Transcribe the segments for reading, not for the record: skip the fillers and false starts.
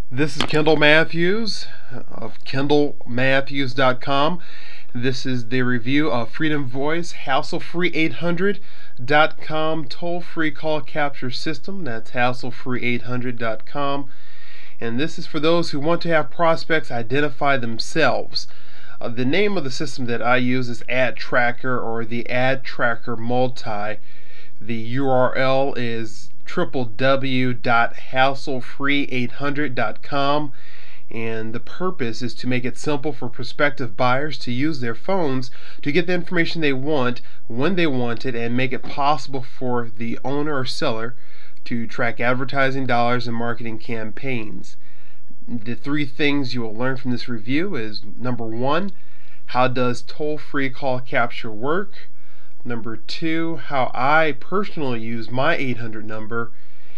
This is Kendall Matthews of KendallMatthews.com. This is the review of Freedom Voice Hassle-Free800.com toll-free call capture system. That's Hassle-Free800.com. And this is for those who want to have prospects identify themselves. The name of the system that I use is Ad Tracker, or the Ad Tracker Multi. The URL is www.hasslefree800.com, and the purpose is to make it simple for prospective buyers to use their phones to get the information they want when they want it, and make it possible for the owner or seller to track advertising dollars and marketing campaigns. The three things you will learn from this review is: number one, how does toll-free call capture work? Number two, how I personally use my 800 number.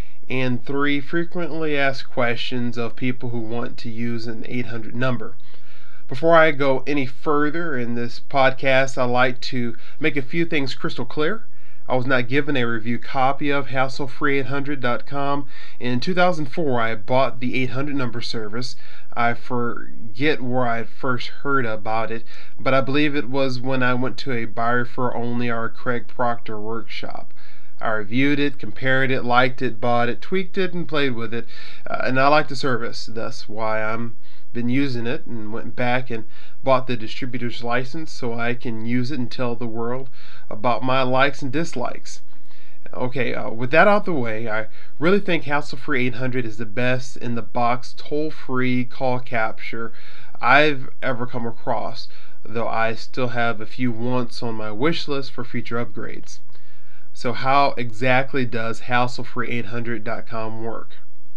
And three, frequently asked questions of people who want to use an 800 number. Before I go any further in this podcast, I'd like to make a few things crystal clear. I was not given a review copy of Hassle-Free800.com. In 2004, I bought the 800 number service. I forget where I first heard about it, but I believe it was when I went to a Buy Refer Only or Craig Proctor workshop. I reviewed it, compared it, liked it, bought it, tweaked it, and played with it, and I like the service. That's why I'm been using it, and went back and bought the distributor's license so I can use it and tell the world about my likes and dislikes. Okay, with that out the way, I really think Hassle-Free800 is the best in the box toll-free call capture I've ever come across, though I still have a few wants on my wish list for future upgrades. So how exactly does Hassle-Free800.com work?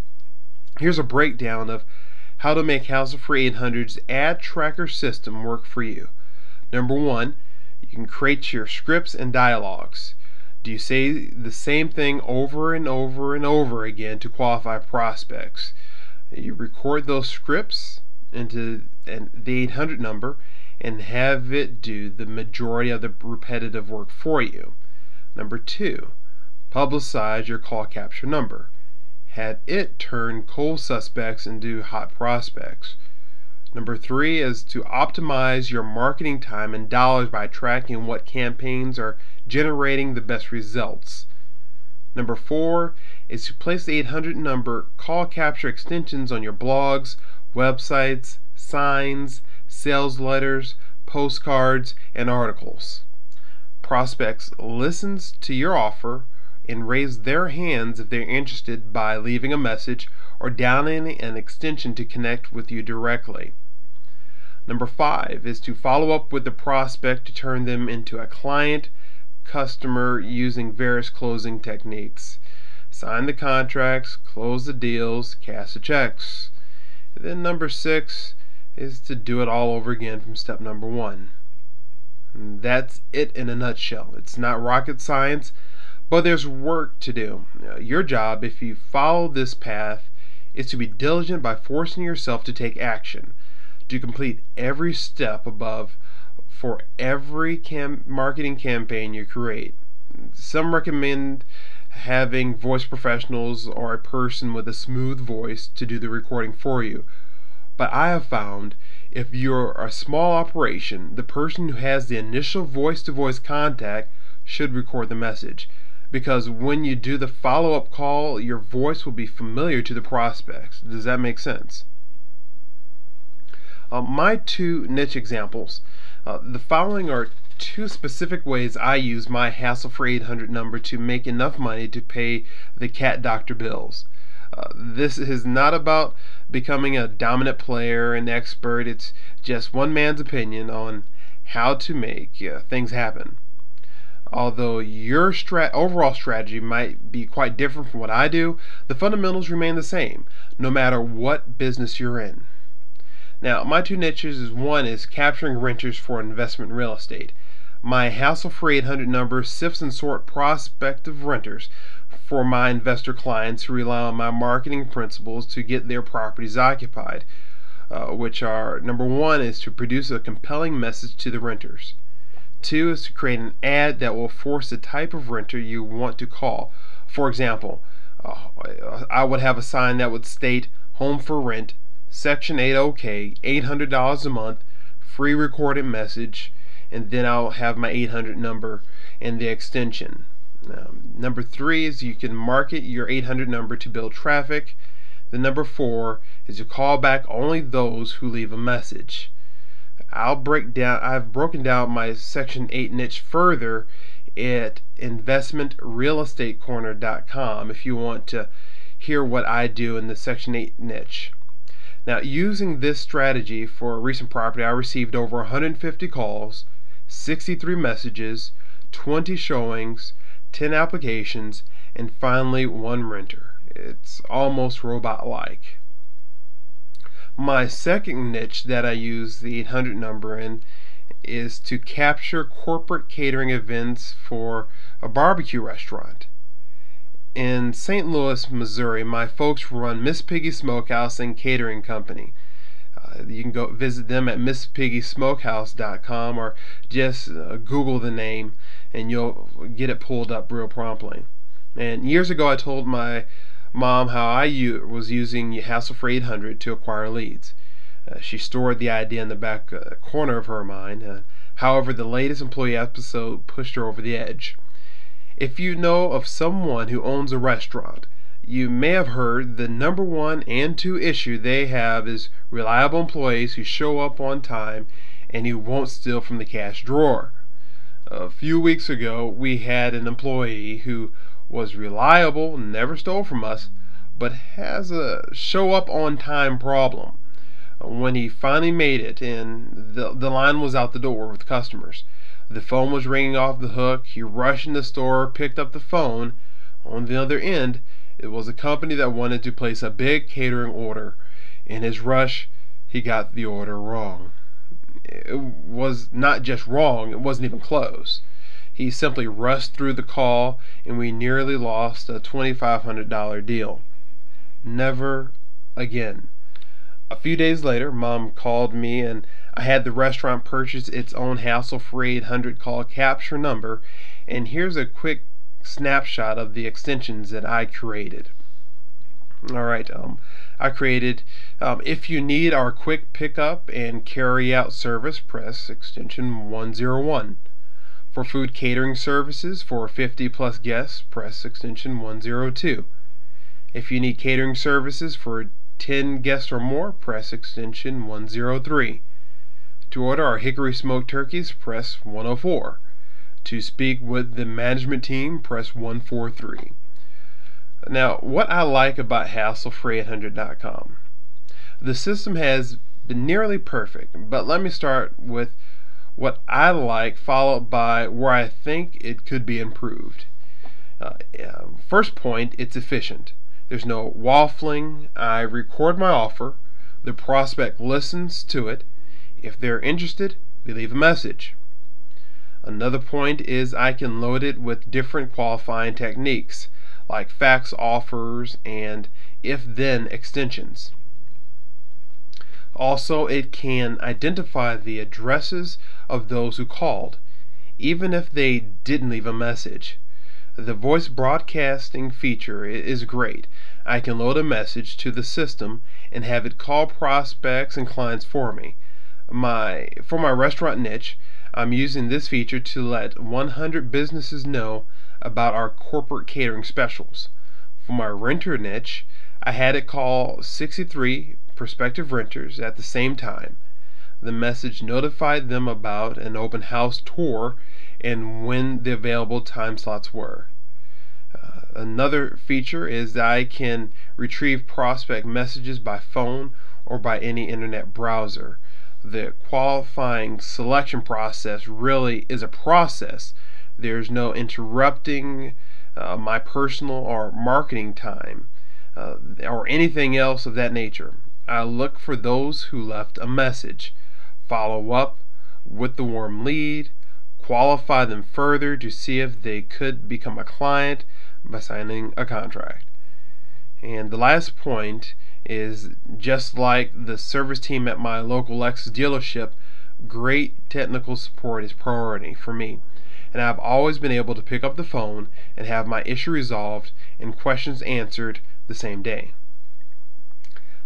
Here's a breakdown of how to make Hassle-Free800's ad tracker system work for you. Number one, you can create your scripts and dialogues. Do you say the same thing over and over and over again to qualify prospects? You record those scripts into the 800 number and have it do the majority of the repetitive work for you. Number two, publicize your call capture number. Have it turn cold suspects into hot prospects. Number three is to optimize your marketing time and dollars by tracking what campaigns are generating the best results. Number four is to place the 800 number call capture extensions on your blogs, websites, signs, sales letters, postcards, and articles. Prospects listens to your offer and raise their hands if they're interested by leaving a message or downloading an extension to connect with you directly. Number five is to follow up with the prospect to turn them into a client customer using various closing techniques. Sign the contracts, close the deals, cash the checks. And then number six is to do it all over again from step number one. And that's it in a nutshell. It's not rocket science, but there's work to do. Your job, if you follow this path, is to be diligent by forcing yourself to take action, to complete every step above for every marketing campaign you create. Some recommend having voice professionals or a person with a smooth voice to do the recording for you. But I have found if you're a small operation, the person who has the initial voice-to-voice contact should record the message, because when you do the follow-up call, your voice will be familiar to the prospects. Does that make sense? My two niche examples. The following are two specific ways I use my Hassle-Free800 number to make enough money to pay the cat doctor bills. This is not about becoming a dominant player and expert. It's just one man's opinion on how to make things happen. Although your overall strategy might be quite different from what I do, the fundamentals remain the same, no matter what business you're in. Now, my two niches is: one is capturing renters for investment real estate. My Hassle-Free800 number sifts and sort prospective renters for my investor clients who rely on my marketing principles to get their properties occupied, which are: number one is to produce a compelling message to the renters. Two is to create an ad that will force the type of renter you want to call. For example, I would have a sign that would state, home for rent, Section 8 OK, $800 a month, free recorded message, and then I'll have my 800 number and the extension. Number 3 is you can market your 800 number to build traffic. The number 4 is you call back only those who leave a message. I've broken down my Section 8 niche further at investmentrealestatecorner.com if you want to hear what I do in the Section 8 niche. Now, using this strategy for a recent property, I received over 150 calls, 63 messages, 20 showings, 10 applications, and finally 1 renter. It's almost robot-like. My second niche that I use the 800 number in is to capture corporate catering events for a barbecue restaurant. In St. Louis, Missouri, my folks run Miss Piggy Smokehouse and Catering Company. You can go visit them at MissPiggySmokehouse.com or just Google the name and you'll get it pulled up real promptly. And years ago I told my mom how I was using Hassle-Free 800 to acquire leads. She stored the idea in the back corner of her mind. However, the latest employee episode pushed her over the edge. If you know of someone who owns a restaurant, you may have heard the number 1 and 2 issue they have is reliable employees who show up on time and who won't steal from the cash drawer. A few weeks ago, we had an employee who was reliable, never stole from us, but has a show up on time problem. When he finally made it and the line was out the door with customers, the phone was ringing off the hook, he rushed in the store, picked up the phone. On the other end, it was a company that wanted to place a big catering order. In his rush, he got the order wrong. It was not just wrong, it wasn't even close. He simply rushed through the call and we nearly lost a $2,500 deal. Never again. A few days later, Mom called me and I had the restaurant purchase its own Hassle-Free 800 call capture number, and here's a quick snapshot of the extensions that I created. Alright, I created, if you need our quick pickup and carry out service, press extension 101. For food catering services for 50 plus guests, press extension 102. If you need catering services for 10 guests or more, press extension 103. To order our hickory smoked turkeys, press 104. To speak with the management team, press 143. Now, what I like about Hassle-Free800.com. The system has been nearly perfect, but let me start with what I like, followed by where I think it could be improved. First point, it's efficient. There's no waffling. I record my offer. The prospect listens to it. If they're interested, they leave a message. Another point is I can load it with different qualifying techniques like fax offers and if-then extensions. Also, it can identify the addresses of those who called, even if they didn't leave a message. The voice broadcasting feature is great. I can load a message to the system and have it call prospects and clients for me. For my restaurant niche, I'm using this feature to let 100 businesses know about our corporate catering specials. For my renter niche, I had it call 63 prospective renters at the same time. The message notified them about an open house tour and when the available time slots were. Another feature is that I can retrieve prospect messages by phone or by any internet browser. The qualifying selection process really is a process. There's no interrupting my personal or marketing time or anything else of that nature. I look for those who left a message, follow up with the warm lead, qualify them further to see if they could become a client by signing a contract. And the last point is, just like the service team at my local Lexus dealership, great technical support is priority for me. And I've always been able to pick up the phone and have my issue resolved and questions answered the same day.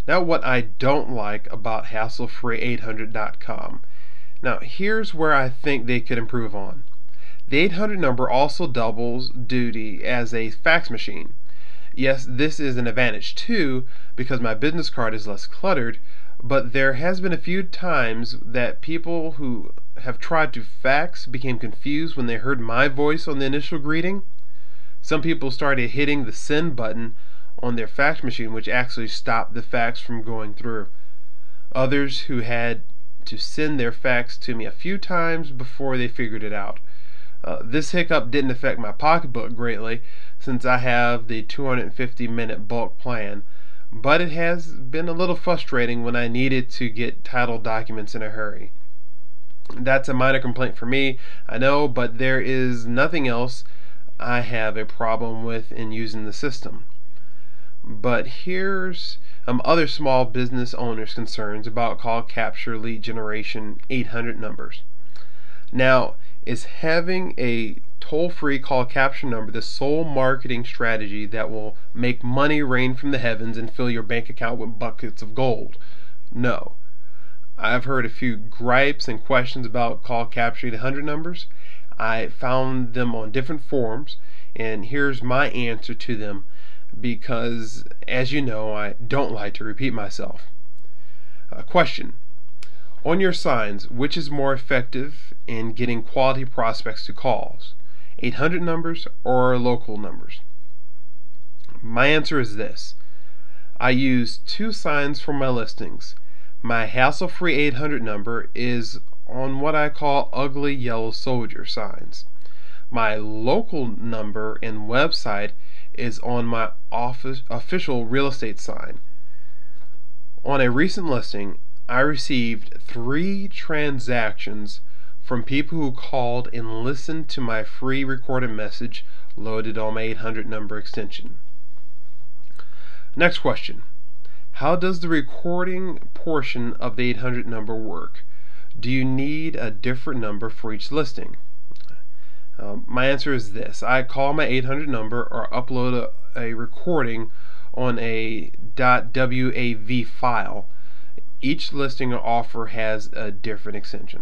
Now, what I don't like about HassleFree800.com. Now, here's where I think they could improve on. The 800 number also doubles duty as a fax machine. Yes, this is an advantage too because my business card is less cluttered, but there has been a few times that people who have tried to fax became confused when they heard my voice on the initial greeting. Some people started hitting the send button on their fax machine, which actually stopped the fax from going through. Others who had to send their fax to me a few times before they figured it out. This hiccup didn't affect my pocketbook greatly since I have the 250-minute bulk plan, but it has been a little frustrating when I needed to get title documents in a hurry. That's a minor complaint for me, I know, but there is nothing else I have a problem with in using the system. But here's other small business owners' concerns about call capture lead generation 800 numbers. Now, is having a toll-free call capture number the sole marketing strategy that will make money rain from the heavens and fill your bank account with buckets of gold? No. I've heard a few gripes and questions about call capture 800 numbers. I found them on different forums, and here's my answer to them because, as you know, I don't like to repeat myself. Question. On your signs, which is more effective in getting quality prospects to calls? 800 numbers or local numbers? My answer is this. I use two signs for my listings. My hassle-free 800 number is on what I call ugly yellow soldier signs. My local number and website is on my official real estate sign. On a recent listing, I received 3 transactions from people who called and listened to my free recorded message loaded on my 800 number extension. Next question. How does the recording portion of the 800 number work? Do you need a different number for each listing? My answer is this. I call my 800 number or upload a recording on a .wav file. Each listing or offer has a different extension.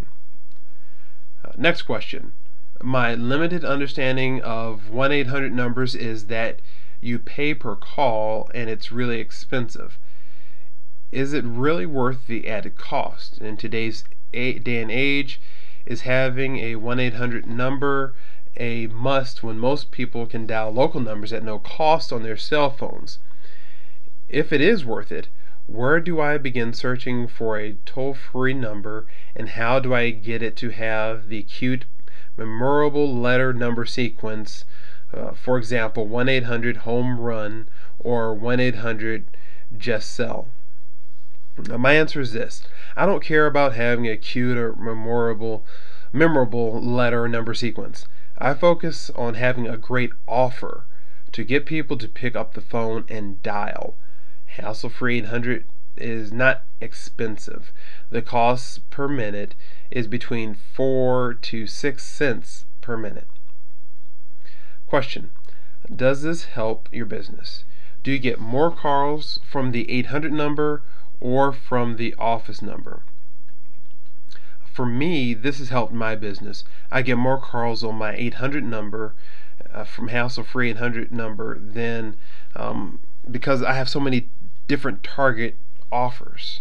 Next question. My limited understanding of 1-800 numbers is that you pay per call and it's really expensive. Is it really worth the added cost? In today's day and age, is having a 1-800 number a must when most people can dial local numbers at no cost on their cell phones? If it is worth it, where do I begin searching for a toll-free number, and how do I get it to have the cute, memorable letter number sequence? For example, 1-800 home run or 1-800 just sell. My answer is this. I don't care about having a cute or memorable letter or number sequence. I focus on having a great offer to get people to pick up the phone and dial. Hassle-free 800 is not expensive. The cost per minute is between 4 to 6 cents per minute. Question. Does this help your business? Do you get more calls from the 800 number or from the office number? For me, this has helped my business. I get more calls on my 800 number from hassle-free 800 number than because I have so many different target offers.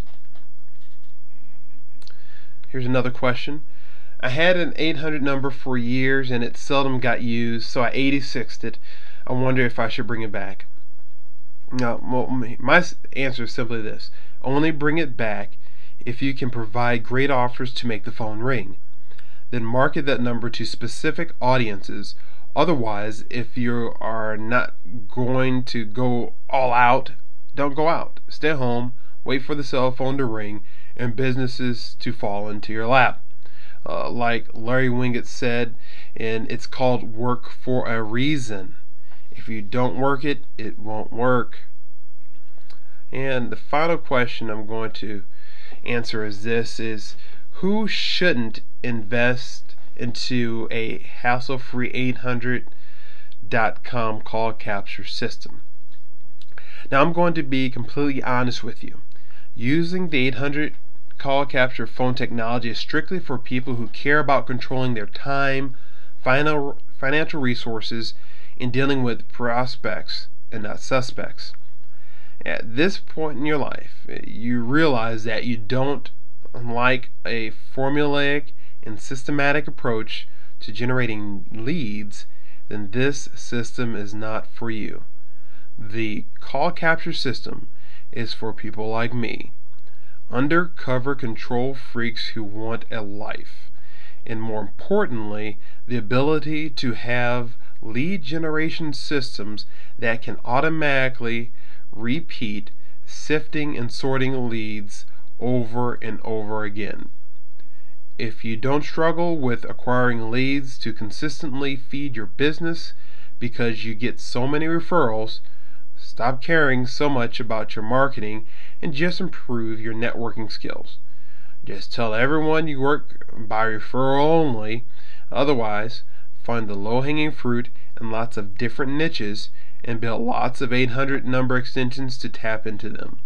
Here's another question. I had an 800 number for years and it seldom got used, so I 86'd it. I wonder if I should bring it back. Now, my answer is simply this. Only bring it back if you can provide great offers to make the phone ring. Then market that number to specific audiences. Otherwise, if you are not going to go all out, don't go out. Stay home, wait for the cell phone to ring, and businesses to fall into your lap. Like Larry Winget said, and it's called work for a reason. If you don't work it, it won't work. And the final question I'm going to answer is this, is who shouldn't invest into a hassle-free 800.com call capture system? Now I'm going to be completely honest with you. Using the 800 call capture phone technology is strictly for people who care about controlling their time, financial resources, and dealing with prospects and not suspects. At this point in your life, you realize that you don't like a formulaic and systematic approach to generating leads, then this system is not for you. The call capture system is for people like me, undercover control freaks who want a life, and more importantly, the ability to have lead generation systems that can automatically repeat sifting and sorting leads over and over again. If you don't struggle with acquiring leads to consistently feed your business because you get so many referrals, stop caring so much about your marketing and just improve your networking skills. Just tell everyone you work by referral only. Otherwise, find the low-hanging fruit in lots of different niches and build lots of 800 number extensions to tap into them.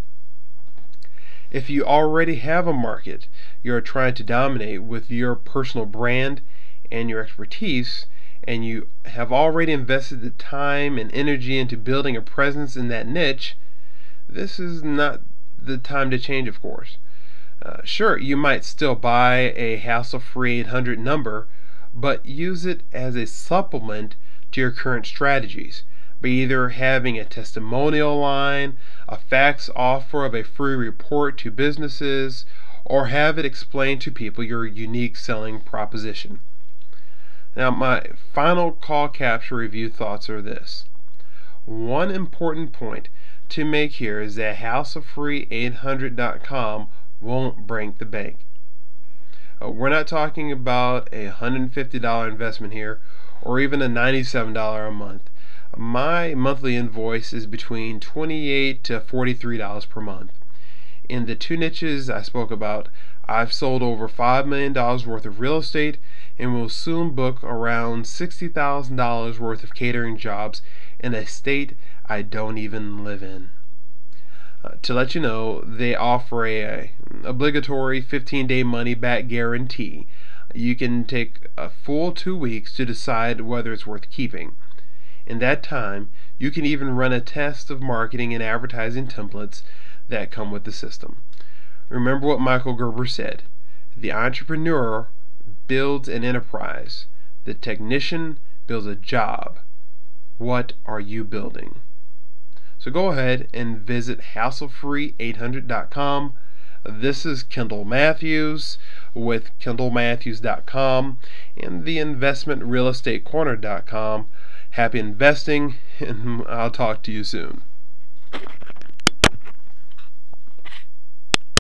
If you already have a market you are trying to dominate with your personal brand and your expertise, and you have already invested the time and energy into building a presence in that niche, this is not the time to change, of course. Sure, you might still buy a hassle-free 800 number, but use it as a supplement to your current strategies by either having a testimonial line, a fax offer of a free report to businesses, or have it explain to people your unique selling proposition. Now, my final call capture review thoughts are this. One important point to make here is that hassle-free800.com won't break the bank. We're not talking about a $150 investment here, or even a $97 a month. My monthly invoice is between $28 to $43 per month. In the two niches I spoke about, I've sold over $5 million worth of real estate and will soon book around $60,000 worth of catering jobs in a state I don't even live in. To let you know, they offer a obligatory 15-day money-back guarantee. You can take a full 2 weeks to decide whether it's worth keeping. In that time, you can even run a test of marketing and advertising templates that come with the system. Remember what Michael Gerber said: the entrepreneur builds an enterprise, the technician builds a job. What are you building? So go ahead and visit hassle-free800.com. This is Kendall Matthews with KendallMatthews.com and the InvestmentRealEstateCorner.com. Happy investing, and I'll talk to you soon.